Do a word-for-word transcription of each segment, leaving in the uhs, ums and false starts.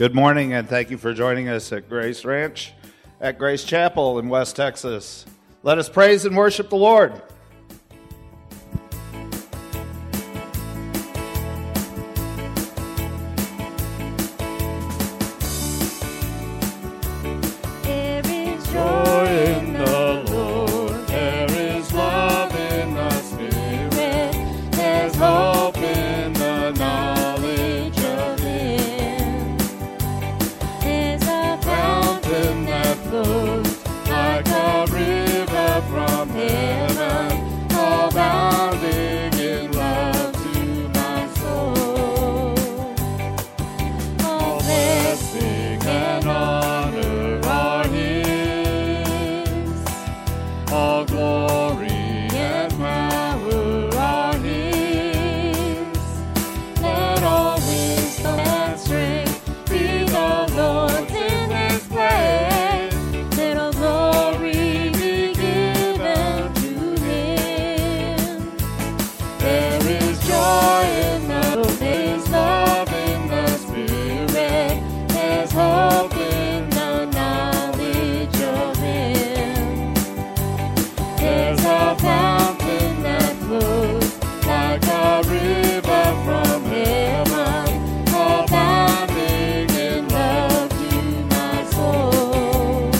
Good morning, and thank you for joining us at Grace Ranch, at Grace Chapel in West Texas. Let us praise and worship the Lord. There is joy in the Lord, there is love in the Spirit, there's hope in the knowledge of Him. There's a fountain that flows like a river from heaven, abounding in love to my soul. All blessing and honor are His, all glory and power are His. Let all wisdom and strength be the Lord's in this place. Let all glory be given to Him. There is joy in the Lord, there's love in the Spirit, there's hope in the knowledge of Him. There's a fountain that flows like a river from heaven, abounding in love to my soul.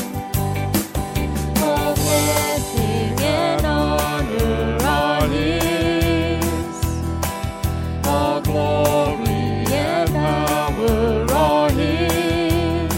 All blessing and honor are His, all glory and power are His.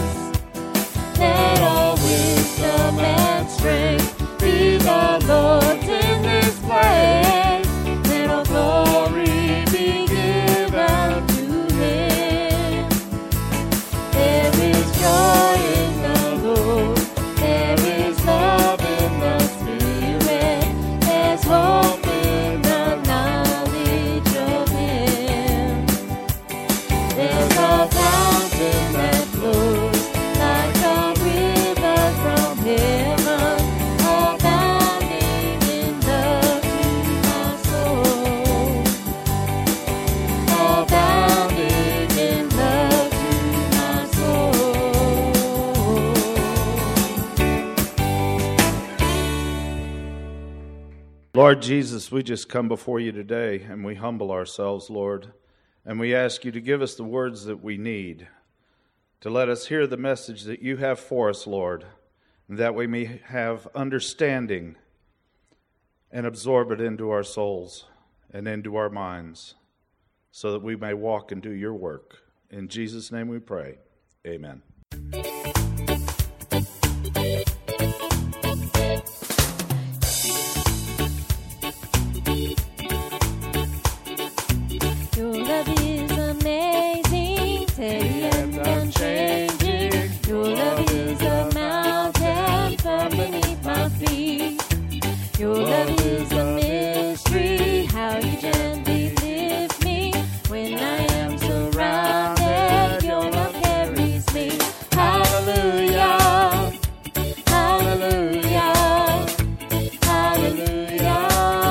Let all wisdom and strength be the Lord's in this place. Let all glory be given to Him. There is joy in the Lord, there is love in the Spirit, there's hope in the knowledge of Him. There's a fountain that flows like a river from heaven, abounding in love to my soul. Abounding in love to my soul. Lord Jesus, we just come before you today, and we humble ourselves, Lord, and we ask you to give us the words that we need, to let us hear the message that you have for us, Lord, and that we may have understanding and absorb it into our souls and into our minds, so that we may walk and do your work. In Jesus' name we pray. Amen. Your love is amazing, steady and unchanging. Your love is a mountain firm beneath my feet. Your love is a mystery, how you gently lift me when I am surrounded. Your love carries me. Hallelujah, hallelujah, hallelujah.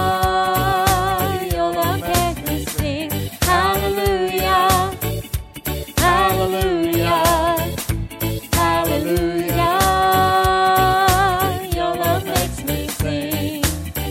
Your love makes me sing. Hallelujah, hallelujah, hallelujah. Your love makes me sing.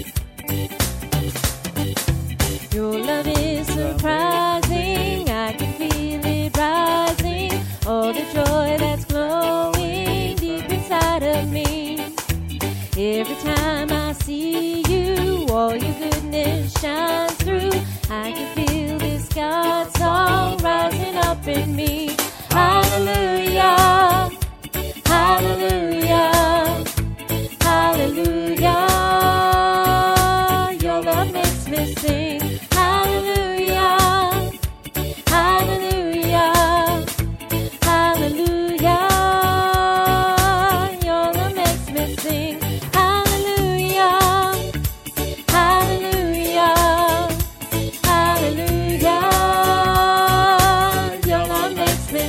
Your love is surprising, I can feel it rising. All the joy that's glowing deep inside of me. Every time I see you, all your goodness shines through. I can feel this God song rising up in me. Hallelujah, hallelujah, hallelujah. Your love makes me sing. Hallelujah, hallelujah, hallelujah. Your love makes me sing. Hallelujah, hallelujah, hallelujah. Your love makes me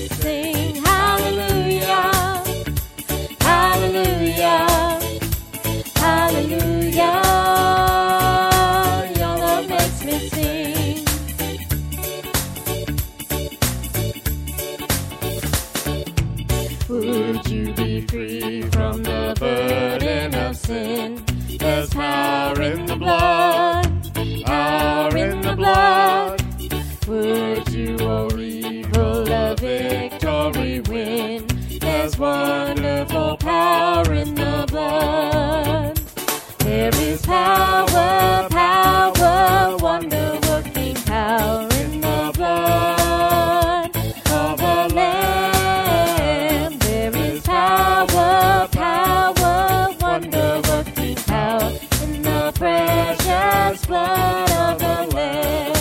Would you be free from the burden of sin? There's power in the blood, power in the blood. Would you or evil a victory win? There's wonderful power in the blood. There is power, power, wonder-working power in the blood of the Lamb. There is power, power, wonder-working power in the precious blood of the Lamb.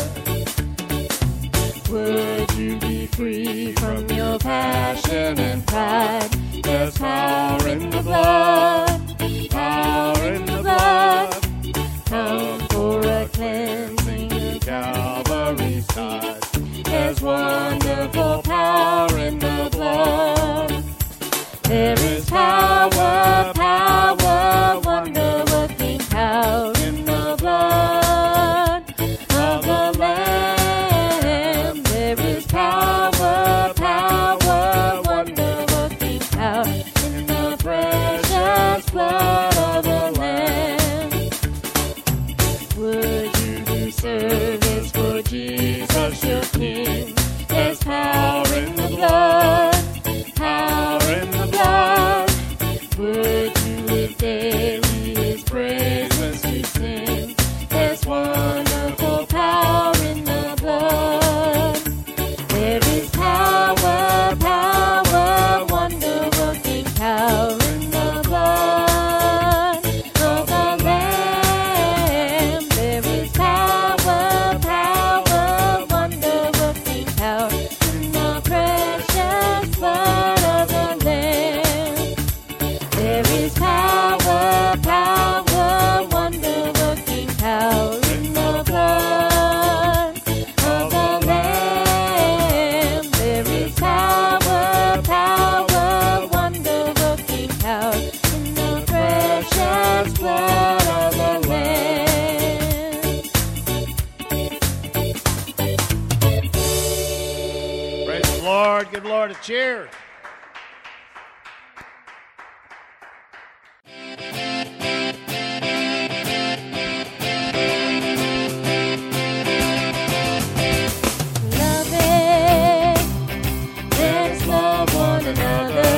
Would you be free from your passion and pride? There's power in the blood, power in the blood. Come for a cleansing at Calvary's side. There's wonderful power in the blood. There is power, power, wonder-working power in the blood of the Lamb. There is power, power, wonder-working power in the precious blood of the Lamb. Would you do service for Jesus your King? There's power in the blood, power in the blood. Would you live daily his praises to sing? There's wonderful power in the blood. There is power, power, wonder-working power in the blood of the Lamb. There is power, power, wonder-working power in the precious blood of the Lamb. There is power, power, wonder-working power in the blood of the Lamb. There is power, power, wonder-working power in the precious blood of the Lamb. Praise the Lord. Give the Lord a cheer. Love it. Let us love one another.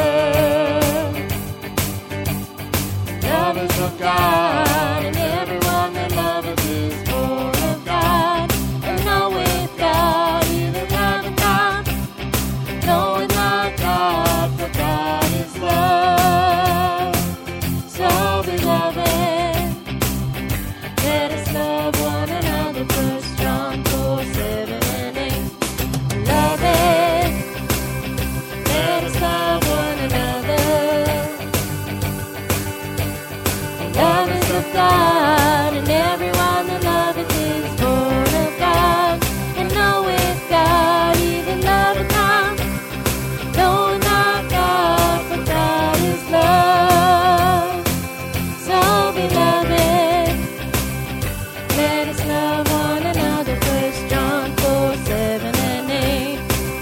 Lovers of God, and everyone that loveth is born of God, and knoweth God, even loveth God, knoweth not God, for God is love. So beloved, let us love one another. First John four, seven and eight. Love it. Let us love one another. Lovers of God, and everyone that loveth is born of God, and knoweth God, even loveth not, knoweth not God, for God is love. So beloved, let us love one another. First John four, seven and eight.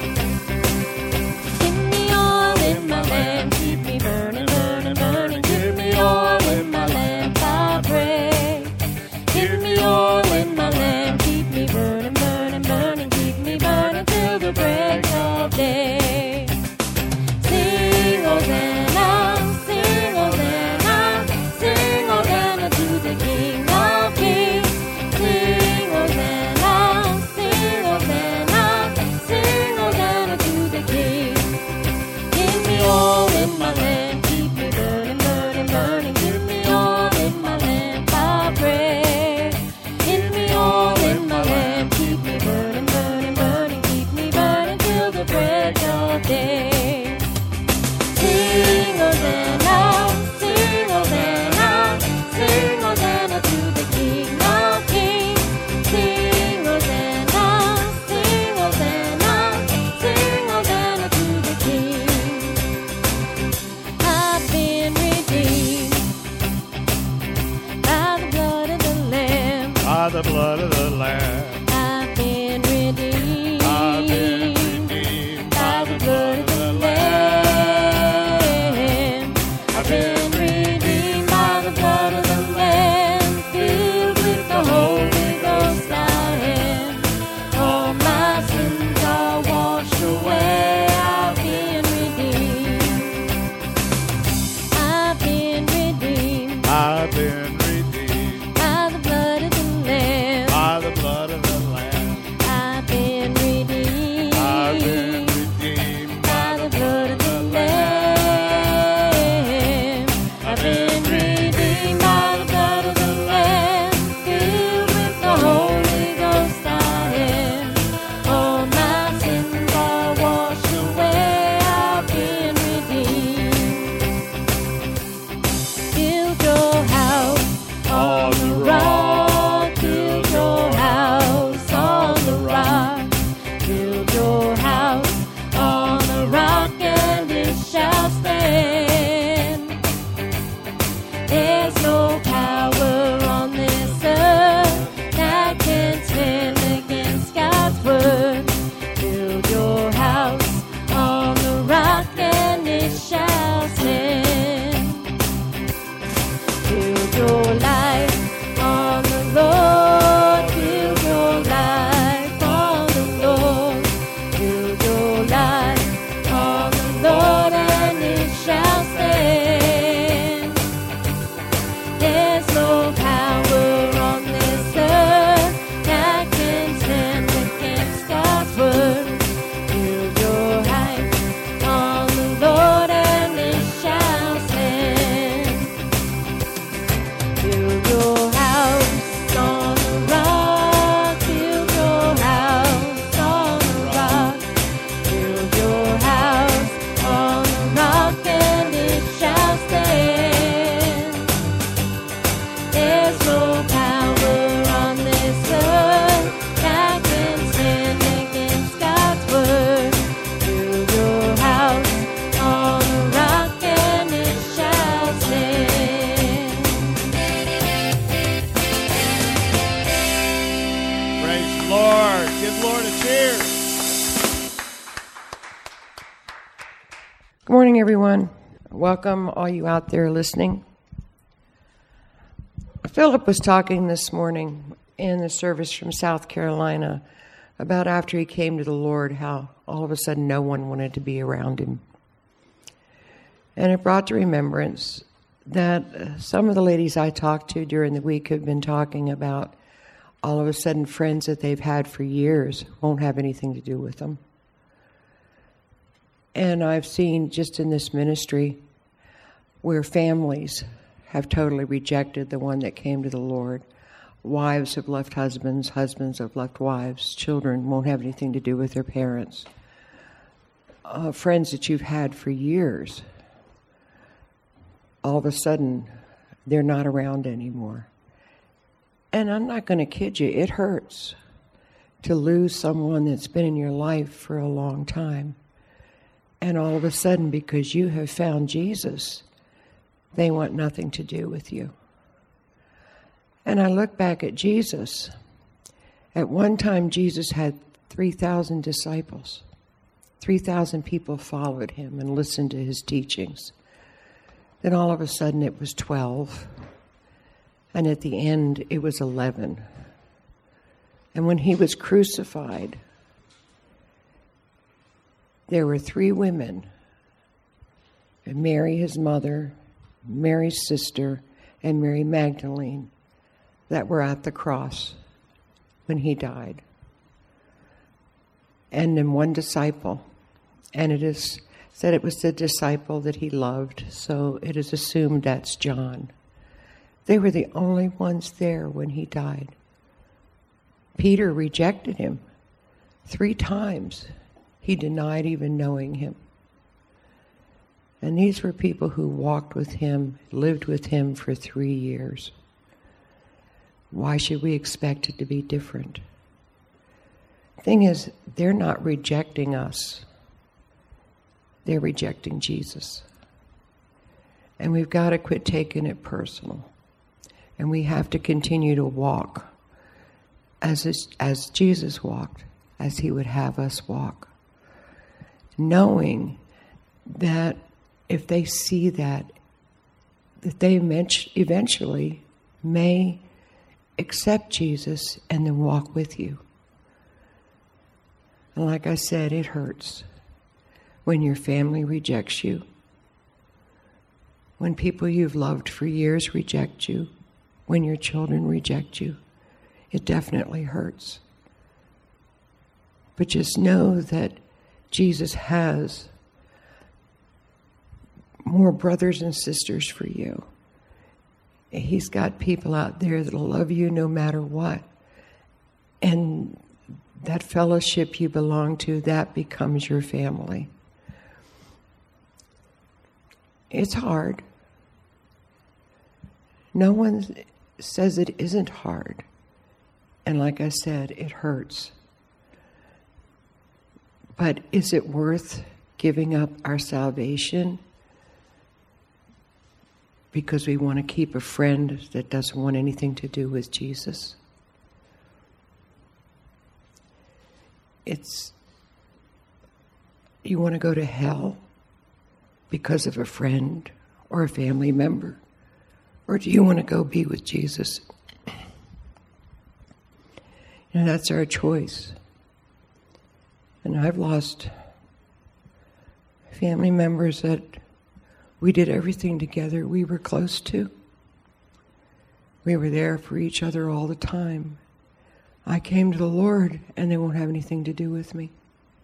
Give me oil in my lamp, keep me burning, burning, burning. Give me oil in my lamp, I pray. Give me oil in my lamp, keep me burning, burning, burning. Keep me burning till the break of day. Sing Hosanna, sing Hosanna, sing Hosanna to the King of Kings. Sing Hosanna, sing Hosanna, sing Hosanna to the King. Give me oil in my lamp, keep me burning, burning, burning. Give me oil in my lamp, I pray. Give me oil in my lamp, keep me burning, burning, burning. Keep me burning till the break of day. Sing Hosanna, sing Hosanna, sing Hosanna to the King of Kings. Sing Hosanna, sing Hosanna, sing Hosanna to the King. I've been redeemed by the blood of the Lamb. By the blood of the Lamb. I've been redeemed I've been redeemed by the blood of the Lamb. Good morning, everyone. Welcome, all you out there listening. Philip was talking this morning in the service from South Carolina about after he came to the Lord, how all of a sudden no one wanted to be around him. And it brought to remembrance that some of the ladies I talked to during the week have been talking about all of a sudden friends that they've had for years won't have anything to do with them. And I've seen just in this ministry where families have totally rejected the one that came to the Lord. Wives have left husbands, husbands have left wives, children won't have anything to do with their parents. Uh, friends that you've had for years, all of a sudden, they're not around anymore. And I'm not going to kid you, it hurts to lose someone that's been in your life for a long time. And all of a sudden, because you have found Jesus, they want nothing to do with you. And I look back at Jesus. At one time, Jesus had three thousand disciples. three thousand people followed him and listened to his teachings. Then all of a sudden, it was twelve. And at the end, it was eleven. And when he was crucified, there were three women, Mary, his mother, Mary's sister, and Mary Magdalene, that were at the cross when he died. And then one disciple, and it is said it was the disciple that he loved, so it is assumed that's John. They were the only ones there when he died. Peter rejected him three times. He denied even knowing him. And these were people who walked with him, lived with him for three years. Why should we expect it to be different? Thing is, they're not rejecting us. They're rejecting Jesus. And we've got to quit taking it personal. And we have to continue to walk as, as Jesus walked, as he would have us walk. Knowing that if they see that, that they eventually may accept Jesus and then walk with you. And like I said, it hurts when your family rejects you, when people you've loved for years reject you, when your children reject you. It definitely hurts. But just know that Jesus has more brothers and sisters for you. He's got people out there that'll love you no matter what. And that fellowship you belong to, that becomes your family. It's hard. No one says it isn't hard. And like I said, it hurts. But is it worth giving up our salvation because we want to keep a friend that doesn't want anything to do with Jesus? It's, you want to go to hell because of a friend or a family member? Or do you want to go be with Jesus? And that's our choice. And I've lost family members that we did everything together we were close to. We were there for each other all the time. I came to the Lord, and they won't have anything to do with me.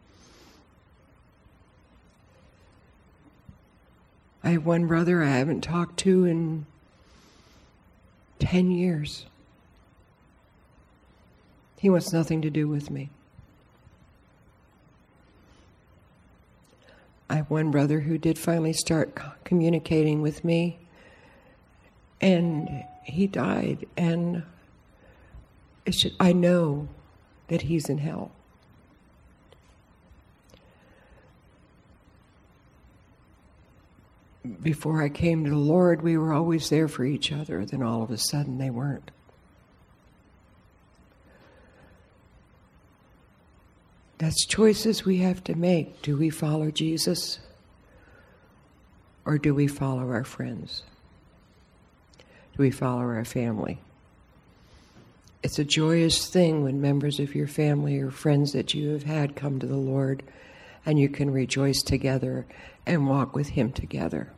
I have one brother I haven't talked to in ten years. He wants nothing to do with me. I have one brother who did finally start communicating with me, and he died, and it's just, I know that he's in hell. Before I came to the Lord, we were always there for each other. Then all of a sudden, they weren't. That's choices we have to make. Do we follow Jesus? Or do we follow our friends? Do we follow our family? It's a joyous thing when members of your family or friends that you have had come to the Lord, and you can rejoice together and walk with Him together.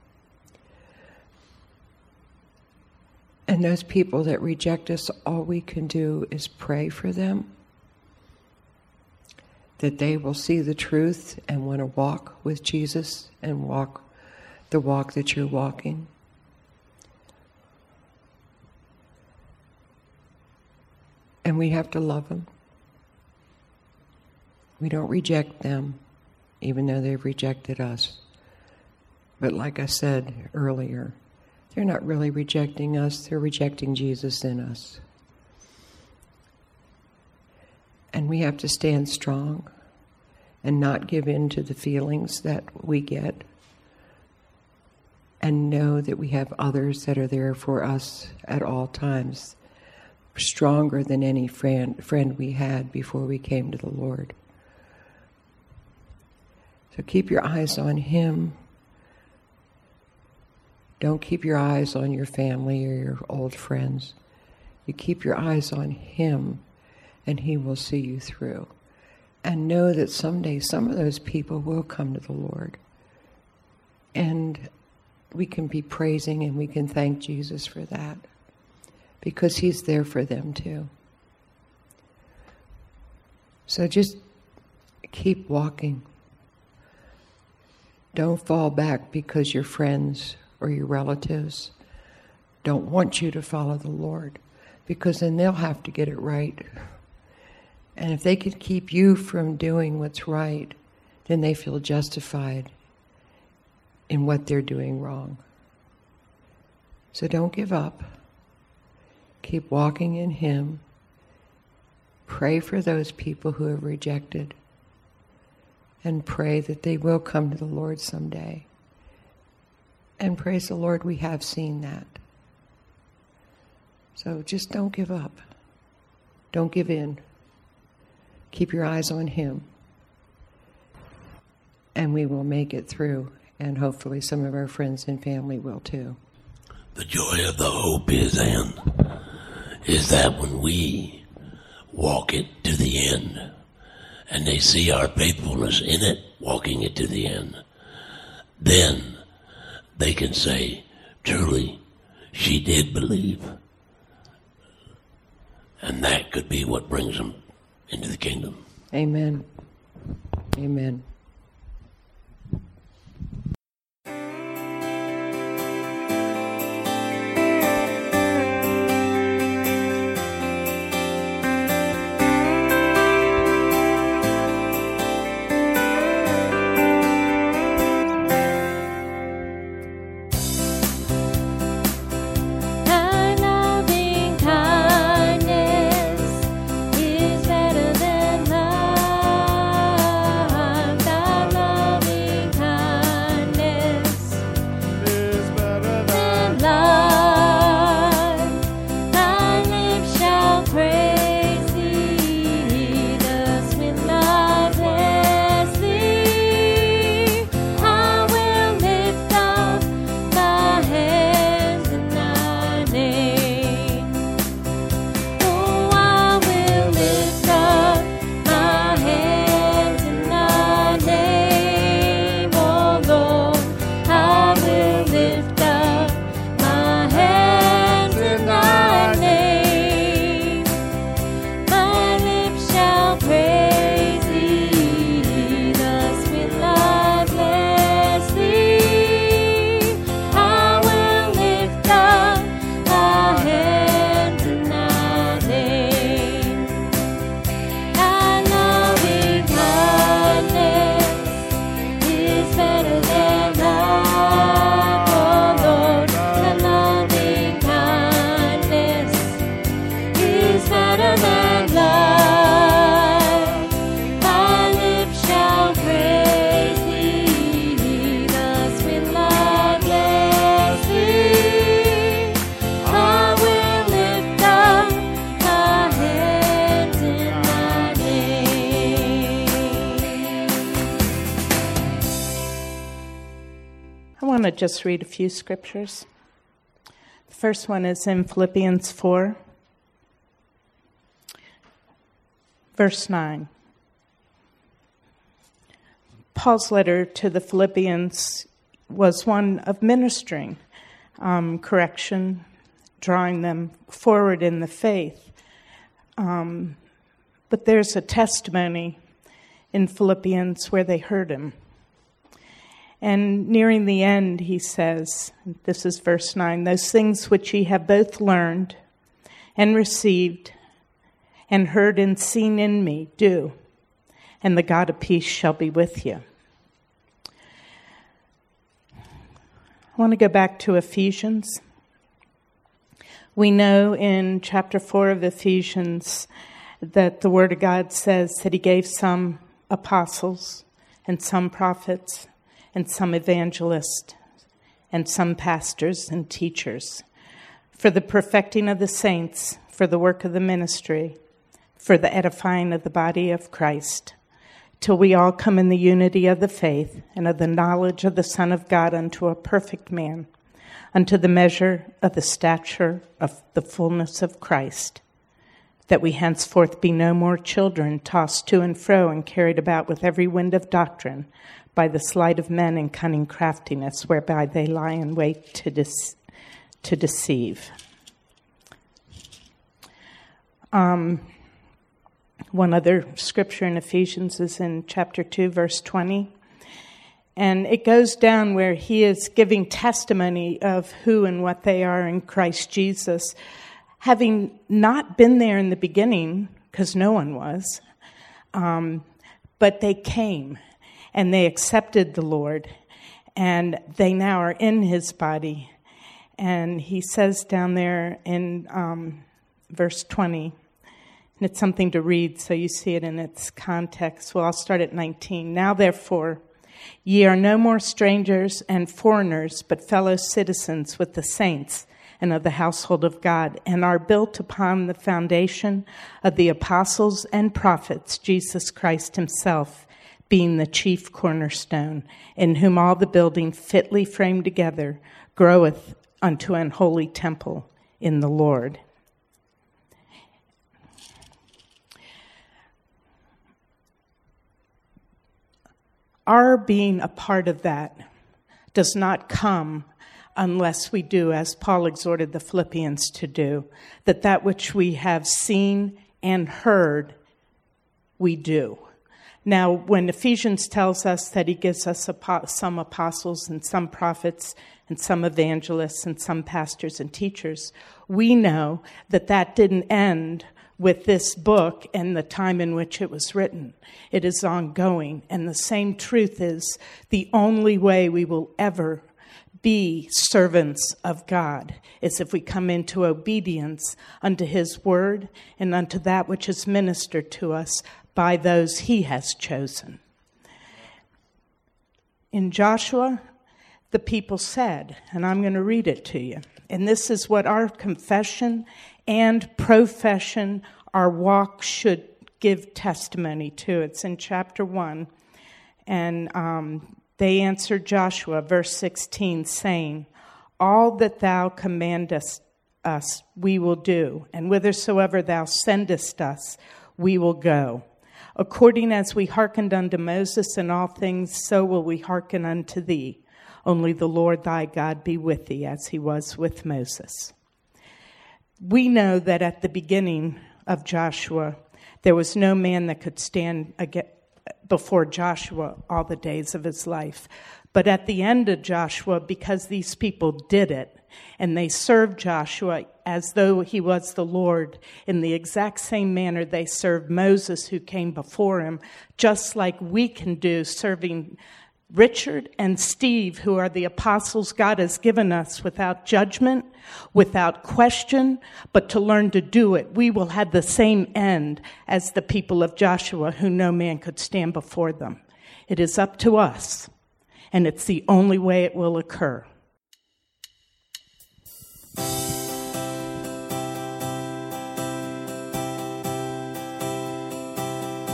And those people that reject us, all we can do is pray for them, that they will see the truth and want to walk with Jesus and walk the walk that you're walking. And we have to love them. We don't reject them, even though they've rejected us. But like I said earlier, they're not really rejecting us, they're rejecting Jesus in us. And we have to stand strong and not give in to the feelings that we get, and know that we have others that are there for us at all times, stronger than any friend, friend we had before we came to the Lord. So keep your eyes on Him. Don't keep your eyes on your family or your old friends. You keep your eyes on Him, and He will see you through. And know that someday some of those people will come to the Lord. And we can be praising and we can thank Jesus for that, because He's there for them too. So just keep walking. Don't fall back because your friends or your relatives don't want you to follow the Lord, because then they'll have to get it right. And if they could keep you from doing what's right, then they feel justified in what they're doing wrong. So don't give up. Keep walking in Him. Pray for those people who have rejected, and pray that they will come to the Lord someday. And praise the Lord, we have seen that. So just don't give up. Don't give in. Keep your eyes on Him. And we will make it through. And hopefully some of our friends and family will too. The joy of the hope is in, is that when we walk it to the end, and they see our faithfulness in it, walking it to the end, then they can say, truly, she did believe. And that could be what brings them into the kingdom. Amen. Amen. Thy loving kindness is better than life. I want to just read a few scriptures. The first one is in Philippians four, verse nine. Paul's letter to the Philippians was one of ministering, um, correction, drawing them forward in the faith. Um, but there's a testimony in Philippians where they heard him. And nearing the end, he says, this is verse nine, those things which ye have both learned and received and heard and seen in me, do, and the God of peace shall be with you. I want to go back to Ephesians. We know in chapter four of Ephesians that the Word of God says that he gave some apostles and some prophets and some evangelists and some pastors and teachers for the perfecting of the saints, for the work of the ministry, for the edifying of the body of Christ, till we all come in the unity of the faith and of the knowledge of the Son of God unto a perfect man, unto the measure of the stature of the fullness of Christ, that we henceforth be no more children, tossed to and fro and carried about with every wind of doctrine, by the sleight of men and cunning craftiness, whereby they lie in wait to, de- to deceive. Um, one other scripture in Ephesians is in chapter two, verse twenty. And it goes down where he is giving testimony of who and what they are in Christ Jesus, having not been there in the beginning, because no one was, um, but they came. And they accepted the Lord, and they now are in his body. And he says down there in um, verse twenty, and it's something to read so you see it in its context. Well, I'll start at nineteen. Now, therefore, ye are no more strangers and foreigners, but fellow citizens with the saints and of the household of God, and are built upon the foundation of the apostles and prophets, Jesus Christ himself, being the chief cornerstone, in whom all the building fitly framed together groweth unto an holy temple in the Lord. Our being a part of that does not come unless we do, as Paul exhorted the Philippians to do, that that which we have seen and heard, we do. Now, when Ephesians tells us that he gives us some apostles and some prophets and some evangelists and some pastors and teachers, we know that that didn't end with this book and the time in which it was written. It is ongoing. And the same truth is the only way we will ever be servants of God is if we come into obedience unto his word and unto that which is ministered to us by those he has chosen. In Joshua, the people said, and I'm going to read it to you, and this is what our confession and profession, our walk should give testimony to. It's in chapter one, and um, they answered Joshua, verse sixteen, saying, all that thou commandest us we will do, and whithersoever thou sendest us we will go. According as we hearkened unto Moses in all things, so will we hearken unto thee. Only the Lord thy God be with thee, as he was with Moses. We know that at the beginning of Joshua, there was no man that could stand before Joshua all the days of his life. But at the end of Joshua, because these people did it, and they served Joshua as though he was the Lord in the exact same manner they served Moses who came before him, just like we can do serving Richard and Steve, who are the apostles God has given us without judgment, without question, but to learn to do it. We will have the same end as the people of Joshua, who no man could stand before them. It is up to us, and it's the only way it will occur.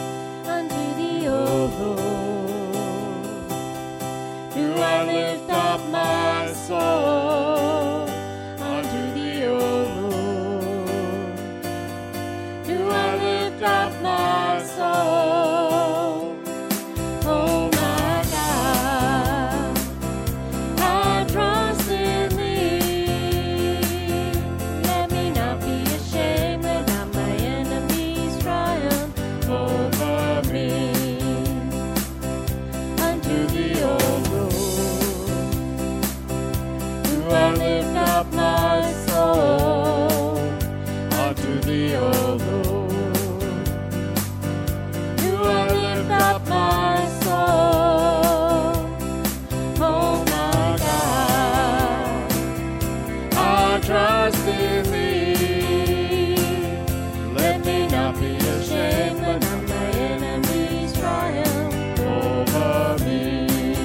Unto thee, O Lord, do I lift up up my soul unto thee, O Lord. Do I lift up my soul? Oh my God, I trust in thee. Let me not be ashamed when now my enemies triumph over me. Unto thee, O Lord, do I lift up my soul. Unto thee, O Lord, do I lift up my soul. Oh my God, I trust in thee. Let me not be ashamed when my enemies triumph over me.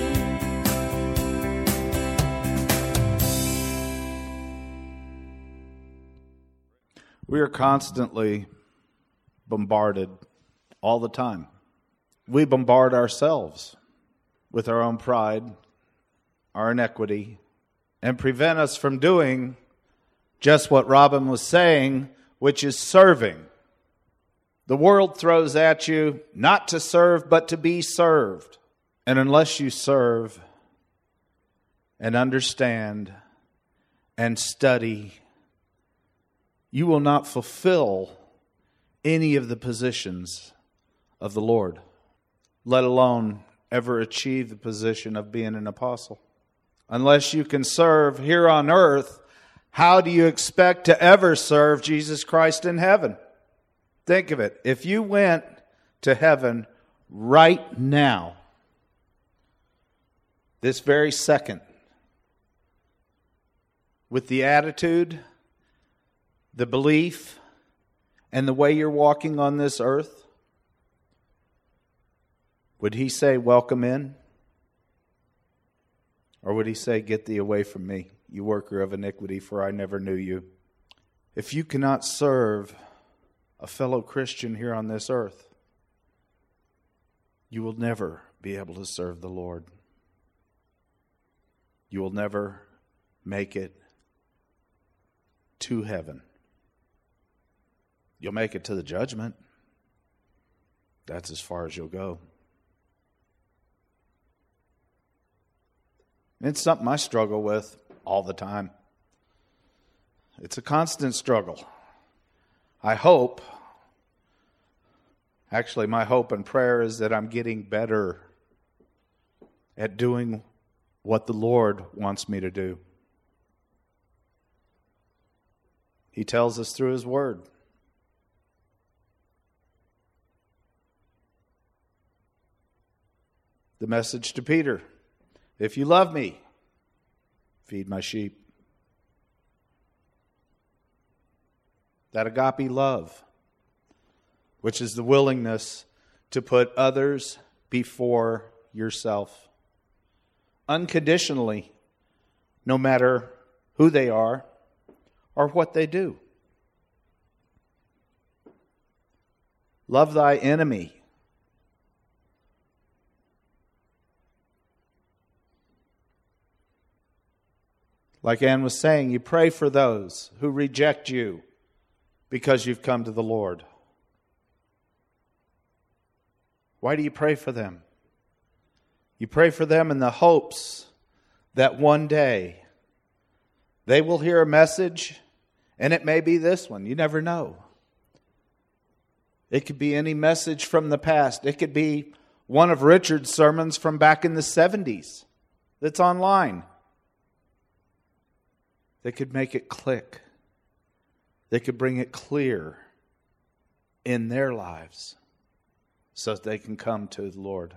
We are constantly bombarded all the time. We bombard ourselves with our own pride, our inequity, and prevent us from doing just what Robin was saying, which is serving. The world throws at you not to serve, but to be served. And unless you serve and understand and study, you will not fulfill any of the positions of the Lord, let alone ever achieve the position of being an apostle. Unless you can serve here on earth, how do you expect to ever serve Jesus Christ in heaven? Think of it. If you went to heaven right now, this very second, with the attitude, the belief, and the way you're walking on this earth, would he say, welcome in? Or would he say, get thee away from me, you worker of iniquity, for I never knew you? If you cannot serve a fellow Christian here on this earth, you will never be able to serve the Lord. You will never make it to heaven. You'll make it to the judgment. That's as far as you'll go. It's something I struggle with all the time. It's a constant struggle. I hope, actually my hope and prayer is that I'm getting better at doing what the Lord wants me to do. He tells us through His Word. The message to Peter, if you love me, feed my sheep. That agape love, which is the willingness to put others before yourself. Unconditionally, no matter who they are or what they do. Love thy enemy. Like Ann was saying, you pray for those who reject you because you've come to the Lord. Why do you pray for them? You pray for them in the hopes that one day they will hear a message, and it may be this one. You never know. It could be any message from the past. It could be one of Richard's sermons from back in the seventies that's online. They could make it click. They could bring it clear in their lives so that they can come to the Lord.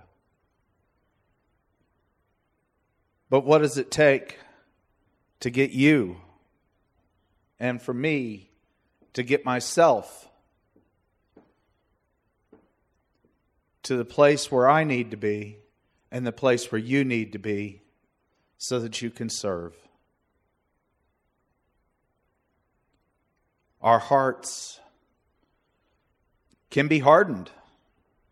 But what does it take to get you and for me to get myself to the place where I need to be and the place where you need to be so that you can serve? Our hearts can be hardened.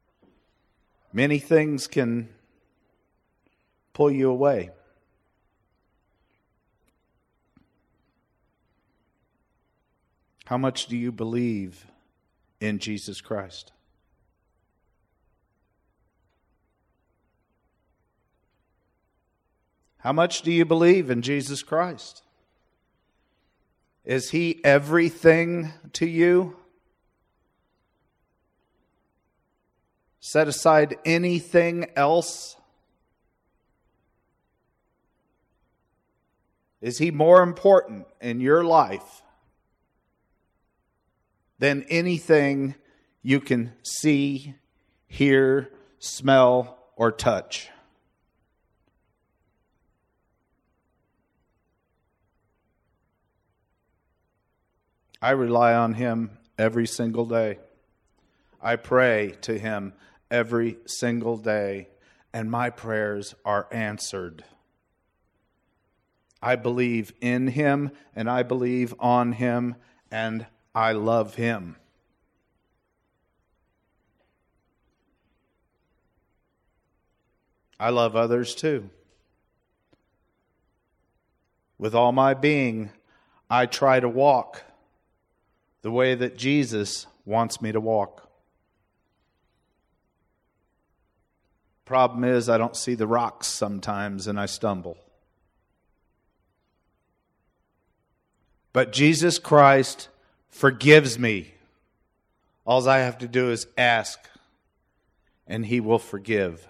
Many things can pull you away. How much do you believe in Jesus Christ? How much do you believe in Jesus Christ? Is He everything to you? Set aside anything else? Is He more important in your life than anything you can see, hear, smell, or touch? I rely on Him every single day. I pray to Him every single day, and my prayers are answered. I believe in Him, and I believe on Him, and I love Him. I love others too. With all my being, I try to walk the way that Jesus wants me to walk. Problem is, I don't see the rocks sometimes and I stumble. But Jesus Christ forgives me. All I have to do is ask, and He will forgive.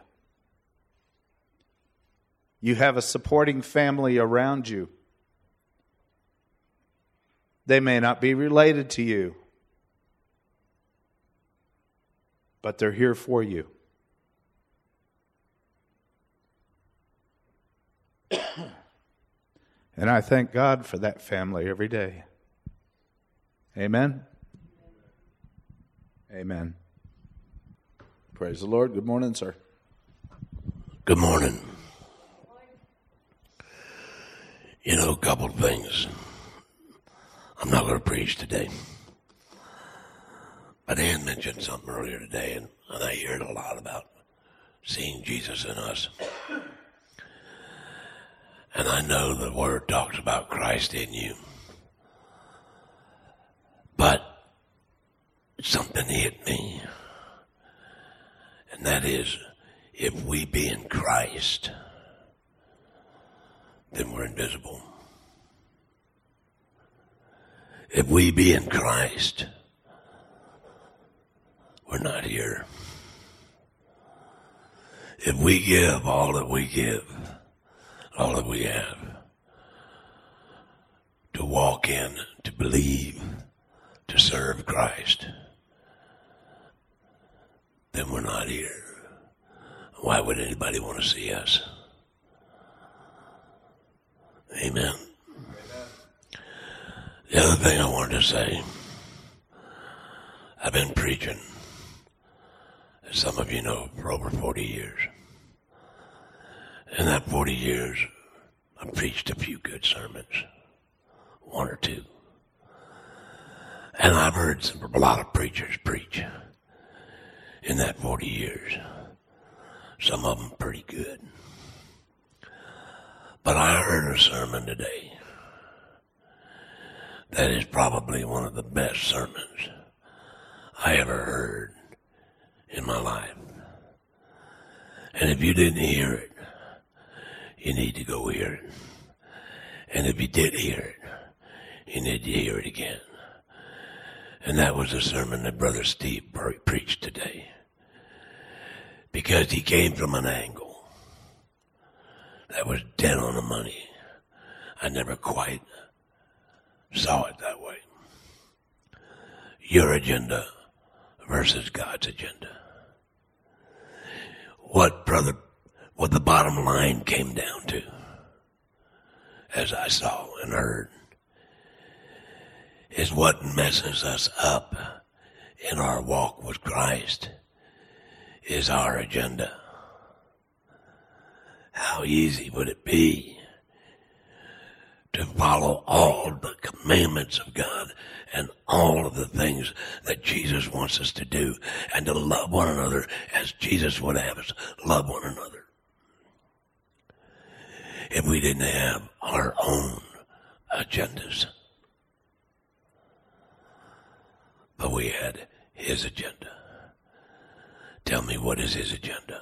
You have a supporting family around you. They may not be related to you, but they're here for you. And I thank God for that family every day. Amen? Amen. Praise the Lord. Good morning, sir. Good morning. You know, a couple of things. I'm not going to preach today. But Ann mentioned something earlier today, and, and I hear it a lot about seeing Jesus in us. And I know the Word talks about Christ in you. But something hit me. And that is, if we be in Christ, then we're invisible. If we be in Christ, we're not here. If we give all that we give, all that we have, to walk in, to believe, to serve Christ, then we're not here. Why would anybody want to see us? Amen. The other thing I wanted to say, I've been preaching, as some of you know, for over forty years. In that forty years, I've preached a few good sermons, one or two. And I've heard some, a lot of preachers preach in that forty years. Some of them pretty good. But I heard a sermon today that is probably one of the best sermons I ever heard in my life. And if you didn't hear it, you need to go hear it. And if you did hear it, you need to hear it again. And that was the sermon that Brother Steve pre- preached today. Because he came from an angle that was dead on the money. I never quite saw it that way. Your agenda versus God's agenda. What, brother, what the bottom line came down to, as I saw and heard, is what messes us up in our walk with Christ is our agenda. How easy would it be to follow all the commandments of God and all of the things that Jesus wants us to do, and to love one another as Jesus would have us love one another, if we didn't have our own agendas? his agenda. Tell me, what is his agenda?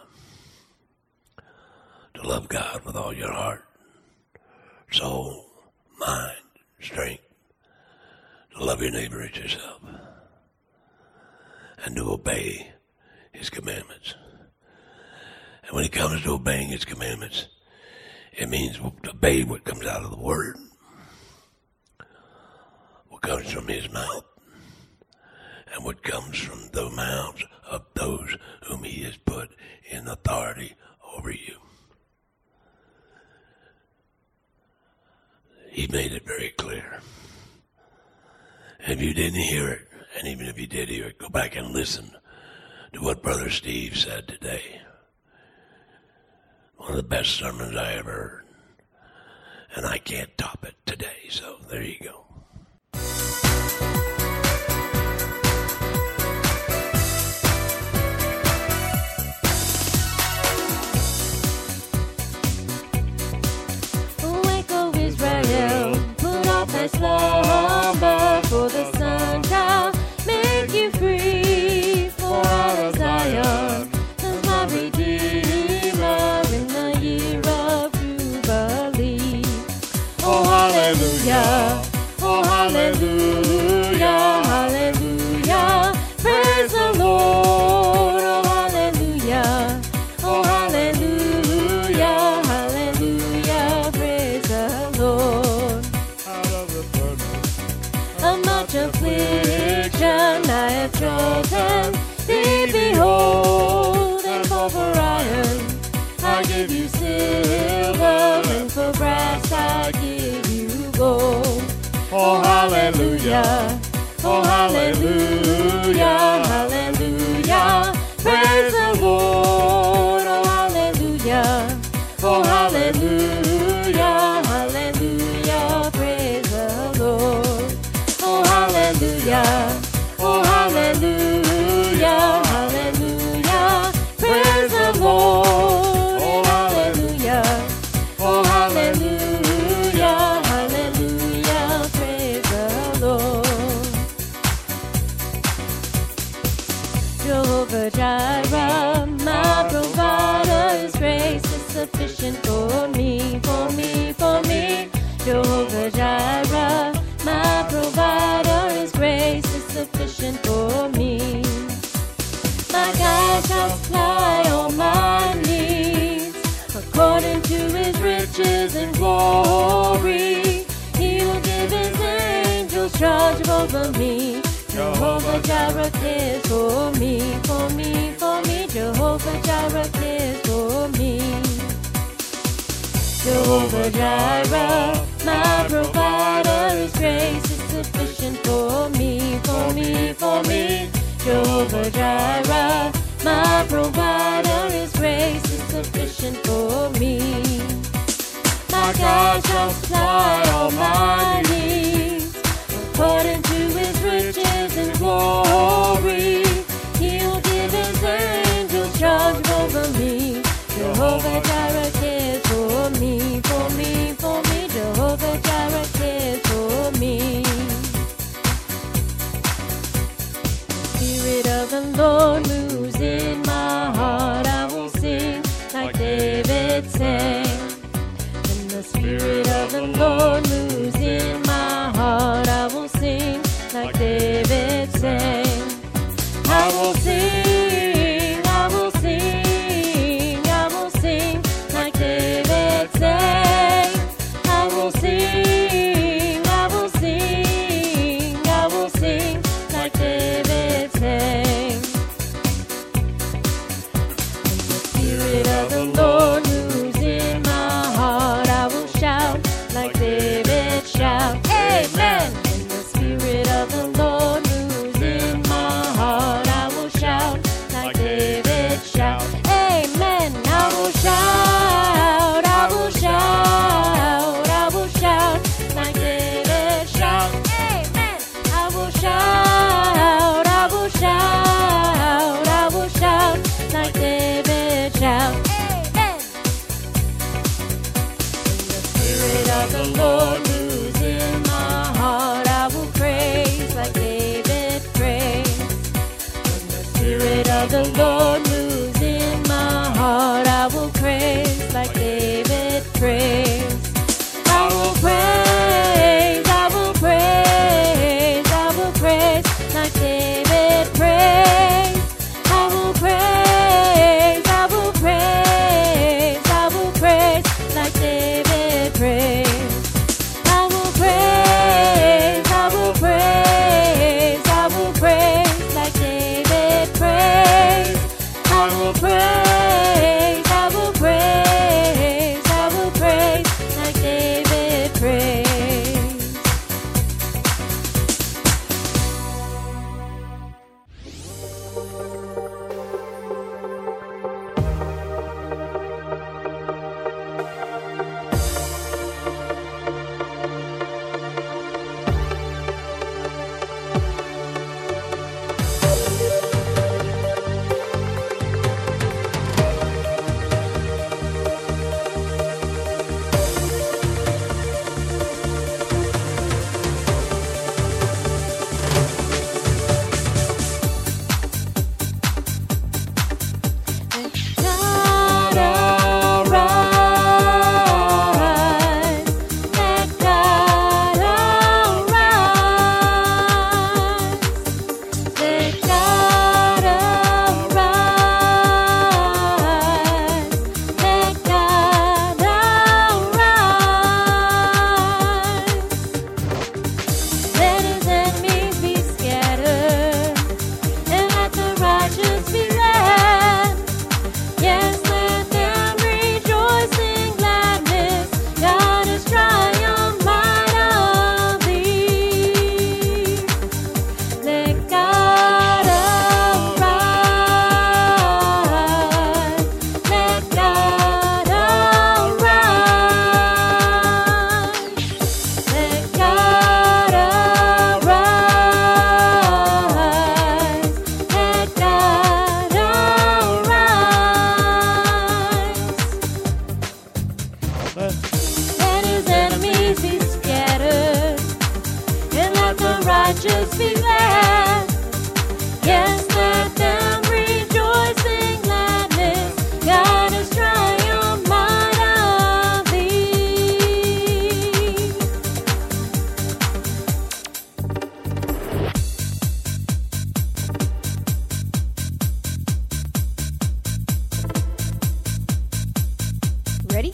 To love God with all your heart, soul, mind, strength. To love your neighbor as yourself. And to obey his commandments. And when it comes to obeying his commandments, it means to obey what comes out of the word. What comes from his mouth. And what comes from the mouths of those whom he has put in authority over you. He made it very clear. And if you didn't hear it, and even if you did hear it, go back and listen to what Brother Steve said today. One of the best sermons I ever heard. And I can't top it today, so there you go. Slumber, for the sun shall make you free. For out of Zion comes my Redeemer in the year of Jubilee. Oh hallelujah, oh hallelujah, hallelujah, praise the Lord. Oh hallelujah, oh hallelujah, hallelujah, praise the Lord. Affliction I have chosen thee, behold, and for iron I give you silver, and for brass I give you gold. Oh hallelujah, oh hallelujah, hallelujah, praise the Lord. Oh hallelujah, oh hallelujah, hallelujah, praise the Lord. Hallelujah, oh hallelujah, hallelujah, praise the Lord. Oh hallelujah, oh hallelujah, hallelujah, praise the Lord. Jehovah Jireh, my provider, his grace is sufficient for me, for me, for me. Jehovah Jireh, my provider, his grace is sufficient for me. My God shall supply all my needs according to his riches and glory. He will give his angels charge over me. Jehovah Jireh cares for me, for me, for me. Jehovah Jireh cares for me. Jehovah Jireh, my provider, his grace is sufficient for me, for me, for me. Jehovah Jireh, my provider, his grace is sufficient for me. My God shall supply all my needs according to his riches and glory. He will give his angels charge over me. Jehovah Jireh cares for me, for me, for me. Jehovah Jireh cares for me. Spirit of the Lord moves in my heart. I will sing like David sang. When the Spirit of the Lord moves in my heart, I will sing like David sang. I will sing, I will sing, I will sing like David sang. I will sing, I will sing, I will sing like David sang. When the Spirit of the Lord moves in my heart, I will shout like David shout. Amen. When the Spirit of the Lord moves in my heart, I will shout like David shout. Amen. I will shout, I will shout, I will shout like David shout. Amen. I will shout, I will shout, I will shout like David shout. Amen. When the Spirit of the Lord moves in my heart, I will praise like David praised. righteous be glad. Yes, let them rejoice in gladness. God has triumphed mightily. Ready?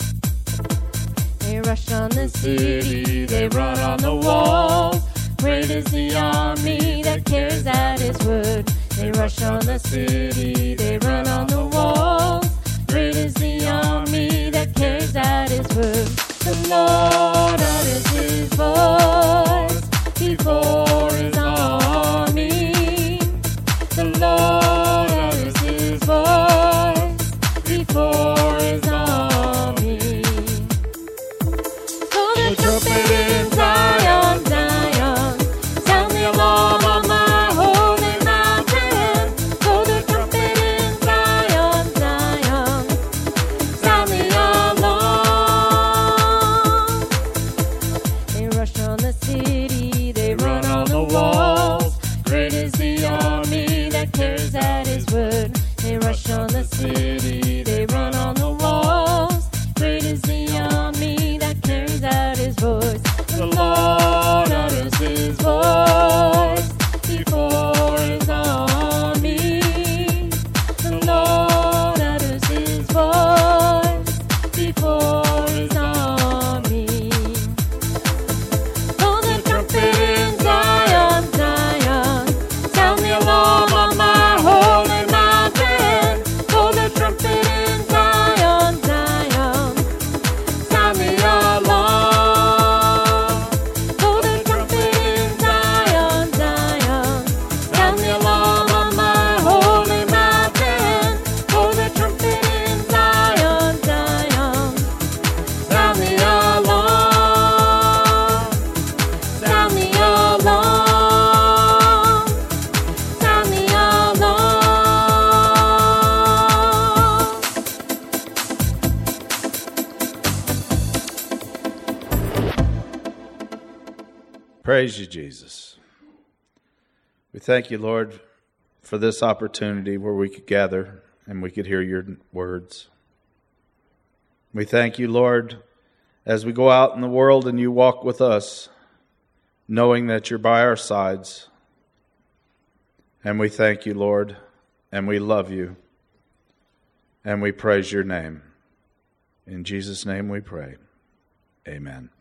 They rush on the city, they run on the walls. Great is the army that carries out his word. They rush on the city, they run on the walls. Great is the army that carries out his word. The Lord utters his voice before his army. The Lord utters his voice before his army. So the trumpet in Zion, Zion, sound the alarm on my holy mountain. So the trumpet in Zion, Zion, sound the alarm. They rush on the city, they run on the walls. Great is the army that carries out his word. They rush on the city, they run on the walls. Great is the army that carries out his voice. The Lord utters his voice before his army. The Lord utters his voice before his army. Oh, the trumpet in Zion, Zion, sound the alarm on my holy mountain. Oh, the trumpet in Zion, Zion, sound the alarm. Oh, the trumpet in Zion, Zion, sound the alarm on my holy mountain. Oh, the trumpet in Zion, Zion, sound the alarm. Sound the alarm. Sound the alarm. Praise you, Jesus. We thank you, Lord, for this opportunity where we could gather and we could hear your words. We thank you, Lord, as we go out in the world and you walk with us, knowing that you're by our sides. And we thank you, Lord, and we love you, and we praise your name. In Jesus' name we pray. Amen.